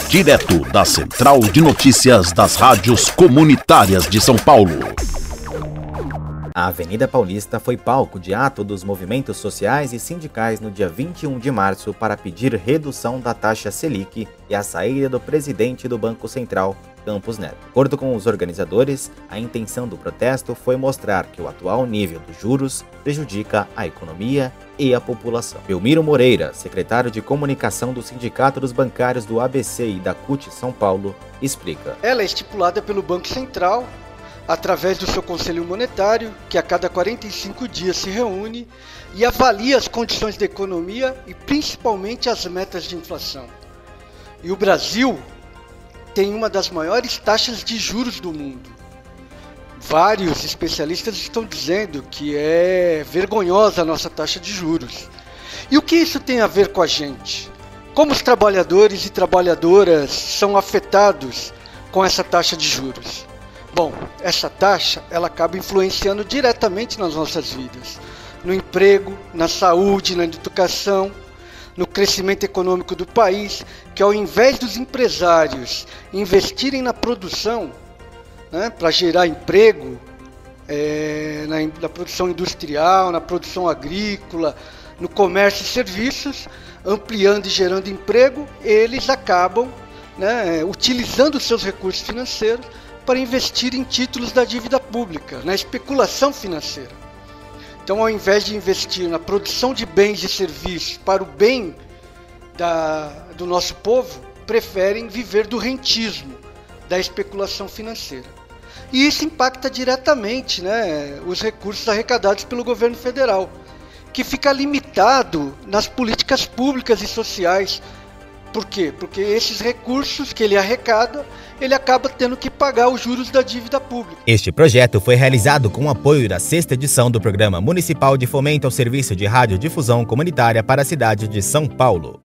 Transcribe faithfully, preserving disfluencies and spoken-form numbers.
Direto da Central de Notícias das Rádios Comunitárias de São Paulo. A Avenida Paulista foi palco de ato dos movimentos sociais e sindicais no dia vinte e um de março para pedir redução da taxa Selic e a saída do presidente do Banco Central, Campos Neto. De acordo com os organizadores, a intenção do protesto foi mostrar que o atual nível dos juros prejudica a economia e a população. Belmiro Moreira, secretário de comunicação do Sindicato dos Bancários do A B C e da C U T São Paulo, explica. Ela é estipulada pelo Banco Central através do seu Conselho Monetário, que a cada quarenta e cinco dias se reúne e avalia as condições da economia e principalmente as metas de inflação. E o Brasil tem uma das maiores taxas de juros do mundo. Vários especialistas estão dizendo que é vergonhosa a nossa taxa de juros. E o que isso tem a ver com a gente? Como os trabalhadores e trabalhadoras são afetados com essa taxa de juros? Bom, essa taxa ela acaba influenciando diretamente nas nossas vidas, no emprego, na saúde, na educação, no crescimento econômico do país, que ao invés dos empresários investirem na produção, né, para gerar emprego, é, na, na produção industrial, na produção agrícola, no comércio e serviços, ampliando e gerando emprego, eles acabam, né, utilizando seus recursos financeiros para investir em títulos da dívida pública, na especulação financeira. Então, ao invés de investir na produção de bens e serviços para o bem da, do nosso povo, preferem viver do rentismo, da especulação financeira. E isso impacta diretamente, né, os recursos arrecadados pelo governo federal, que fica limitado nas políticas públicas e sociais. Por quê? Porque esses recursos que ele arrecada, ele acaba tendo que pagar os juros da dívida pública. Este projeto foi realizado com o apoio da sexta edição do Programa Municipal de Fomento ao Serviço de Radiodifusão Comunitária para a cidade de São Paulo.